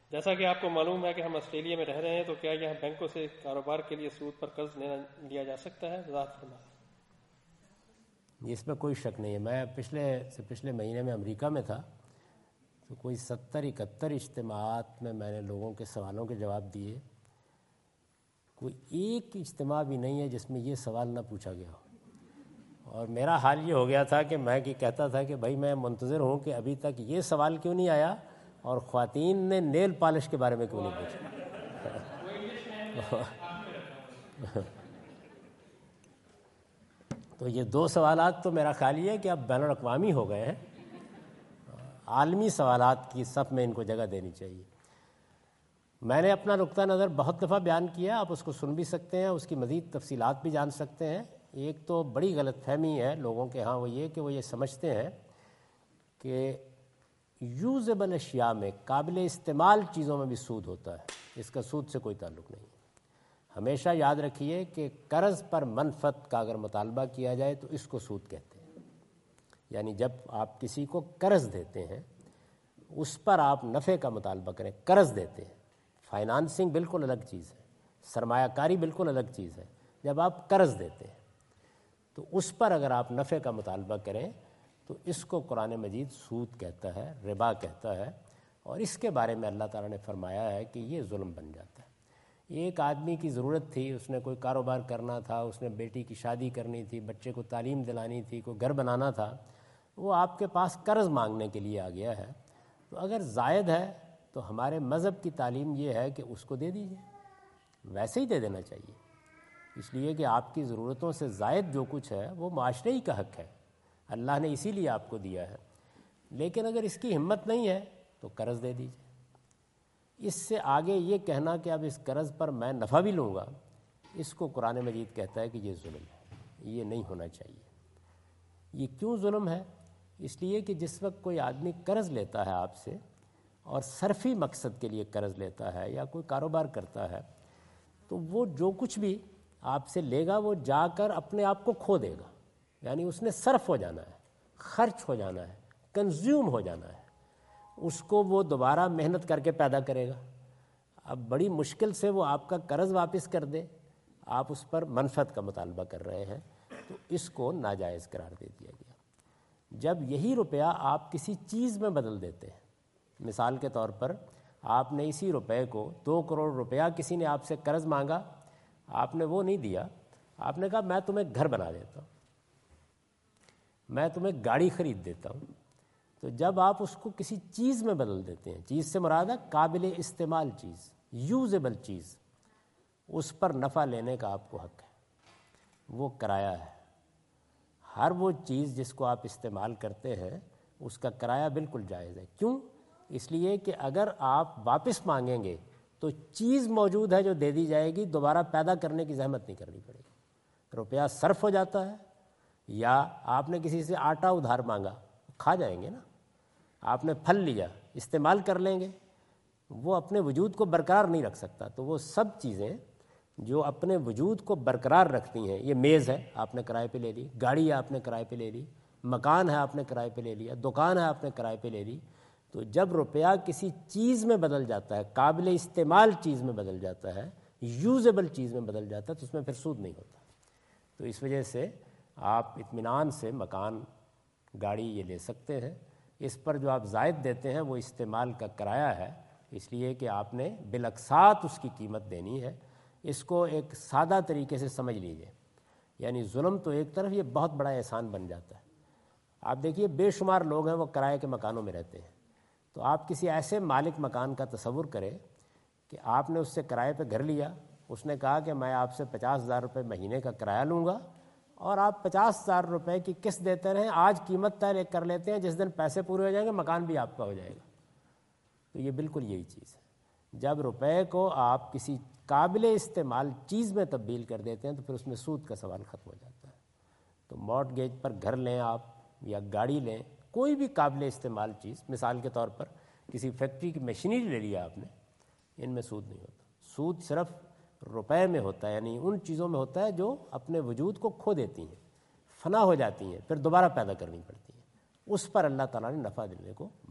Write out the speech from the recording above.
جیسا کہ آپ کو معلوم ہے کہ ہم آسٹریلیا میں رہ رہے ہیں، تو کیا یہاں بینکوں سے کاروبار کے لیے سود پر قرض لیا جا سکتا ہے؟ وضاحت فرمائیں۔ اس میں کوئی شک نہیں ہے۔ میں پچھلے مہینے میں امریکہ میں تھا، تو کوئی 71 اجتماعات میں نے لوگوں کے سوالوں کے جواب دیے۔ کوئی ایک اجتماع بھی نہیں ہے جس میں یہ سوال نہ پوچھا گیا ہو۔ اور میرا حال یہ ہو گیا تھا کہ میں کہتا تھا کہ بھائی میں منتظر ہوں کہ ابھی تک یہ سوال کیوں نہیں آیا اور خواتین نے نیل پالش کے بارے میں کیوں نہیں پوچھا۔ تو یہ دو سوالات تو میرا خیال یہ ہے کہ اب بین الاقوامی ہو گئے ہیں، عالمی سوالات کی صف میں ان کو جگہ دینی چاہیے۔ میں نے اپنا نقطہ نظر بہت دفعہ بیان کیا، آپ اس کو سن بھی سکتے ہیں، اس کی مزید تفصیلات بھی جان سکتے ہیں۔ ایک تو بڑی غلط فہمی ہے لوگوں کے ہاں، وہ یہ کہ وہ یہ سمجھتے ہیں کہ یوزیبل اشیاء میں، قابل استعمال چیزوں میں بھی سود ہوتا ہے۔ اس کا سود سے کوئی تعلق نہیں ہے۔ ہمیشہ یاد رکھیے کہ قرض پر منفعت کا اگر مطالبہ کیا جائے تو اس کو سود کہتے ہیں۔ یعنی جب آپ کسی کو قرض دیتے ہیں، اس پر آپ نفع کا مطالبہ کریں، قرض دیتے ہیں۔ فائنانسنگ بالکل الگ چیز ہے، سرمایہ کاری بالکل الگ چیز ہے۔ جب آپ قرض دیتے ہیں تو اس پر اگر آپ نفع کا مطالبہ کریں تو اس کو قرآن مجید سود کہتا ہے، ربا کہتا ہے، اور اس کے بارے میں اللہ تعالیٰ نے فرمایا ہے کہ یہ ظلم بن جاتا ہے۔ ایک آدمی کی ضرورت تھی، اس نے کوئی کاروبار کرنا تھا، اس نے بیٹی کی شادی کرنی تھی، بچے کو تعلیم دلانی تھی، کوئی گھر بنانا تھا، وہ آپ کے پاس قرض مانگنے کے لیے آ گیا ہے، تو اگر زائد ہے تو ہمارے مذہب کی تعلیم یہ ہے کہ اس کو دے دیجیے، ویسے ہی دے دینا چاہیے، اس لیے کہ آپ کی ضرورتوں سے زائد جو کچھ ہے وہ معاشرے ہی کا حق ہے، اللہ نے اسی لیے آپ کو دیا ہے۔ لیکن اگر اس کی ہمت نہیں ہے تو قرض دے دیجیے۔ اس سے آگے یہ کہنا کہ اب اس قرض پر میں نفع بھی لوں گا، اس کو قرآن مجید کہتا ہے کہ یہ ظلم ہے، یہ نہیں ہونا چاہیے۔ یہ کیوں ظلم ہے؟ اس لیے کہ جس وقت کوئی آدمی قرض لیتا ہے آپ سے اور صرفی مقصد کے لیے قرض لیتا ہے یا کوئی کاروبار کرتا ہے، تو وہ جو کچھ بھی آپ سے لے گا وہ جا کر اپنے آپ کو کھو دے گا، یعنی اس نے صرف ہو جانا ہے، خرچ ہو جانا ہے، کنزیوم ہو جانا ہے، اس کو وہ دوبارہ محنت کر کے پیدا کرے گا۔ اب بڑی مشکل سے وہ آپ کا قرض واپس کر دے، آپ اس پر منفعت کا مطالبہ کر رہے ہیں، تو اس کو ناجائز قرار دے دیا گیا۔ جب یہی روپیہ آپ کسی چیز میں بدل دیتے ہیں، مثال کے طور پر آپ نے اسی روپے کو 2 کروڑ روپیہ کسی نے آپ سے قرض مانگا، آپ نے وہ نہیں دیا، آپ نے کہا میں تمہیں گھر بنا دیتا ہوں، میں تمہیں گاڑی خرید دیتا ہوں، تو جب آپ اس کو کسی چیز میں بدل دیتے ہیں، چیز سے مراد ہے قابل استعمال چیز، یوزیبل چیز، اس پر نفع لینے کا آپ کو حق ہے، وہ کرایہ ہے۔ ہر وہ چیز جس کو آپ استعمال کرتے ہیں اس کا کرایہ بالکل جائز ہے۔ کیوں؟ اس لیے کہ اگر آپ واپس مانگیں گے تو چیز موجود ہے جو دے دی جائے گی، دوبارہ پیدا کرنے کی زحمت نہیں کرنی پڑے گی، روپیہ صرف ہو جاتا ہے۔ یا آپ نے کسی سے آٹا ادھار مانگا، کھا جائیں گے نا، آپ نے پھل لیا، استعمال کر لیں گے، وہ اپنے وجود کو برقرار نہیں رکھ سکتا۔ تو وہ سب چیزیں جو اپنے وجود کو برقرار رکھتی ہیں، یہ میز ہے آپ نے کرائے پہ لے لی، گاڑی ہے آپ نے کرائے پہ لے لی، مکان ہے آپ نے کرائے پہ لے لیا، دکان ہے آپ نے کرائے پہ لے لی، تو جب روپیہ کسی چیز میں بدل جاتا ہے، قابل استعمال چیز میں بدل جاتا ہے، یوزیبل چیز میں بدل جاتا ہے، تو اس میں پھر سود نہیں ہوتا۔ تو اس وجہ سے آپ اطمینان سے مکان، گاڑی یہ لے سکتے ہیں۔ اس پر جو آپ زائد دیتے ہیں وہ استعمال کا کرایہ ہے، اس لیے کہ آپ نے بالاقساط اس کی قیمت دینی ہے۔ اس کو ایک سادہ طریقے سے سمجھ لیجئے، یعنی ظلم تو ایک طرف، یہ بہت بڑا احسان بن جاتا ہے۔ آپ دیکھیے بے شمار لوگ ہیں وہ کرائے کے مکانوں میں رہتے ہیں، تو آپ کسی ایسے مالک مکان کا تصور کریں کہ آپ نے اس سے کرائے پہ گھر لیا، اس نے کہا کہ میں آپ سے 50,000 روپے مہینے کا کرایہ لوں گا اور آپ 50,000 روپے کی قسط دیتے رہیں، آج قیمت طے کر لیتے ہیں، جس دن پیسے پورے ہو جائیں گے مکان بھی آپ کا ہو جائے گا۔ تو یہ بالکل یہی چیز ہے، جب روپے کو آپ کسی قابل استعمال چیز میں تبدیل کر دیتے ہیں تو پھر اس میں سود کا سوال ختم ہو جاتا ہے۔ تو مارٹگیج پر گھر لیں آپ یا گاڑی لیں، کوئی بھی قابل استعمال چیز، مثال کے طور پر کسی فیکٹری کی مشینری لے لیا آپ نے، ان میں سود نہیں ہوتا۔ سود صرف روپے میں ہوتا ہے، یعنی ان چیزوں میں ہوتا ہے جو اپنے وجود کو کھو دیتی ہیں، فنا ہو جاتی ہیں، پھر دوبارہ پیدا کرنی پڑتی ہیں، اس پر اللہ تعالیٰ نے نفع دینے کو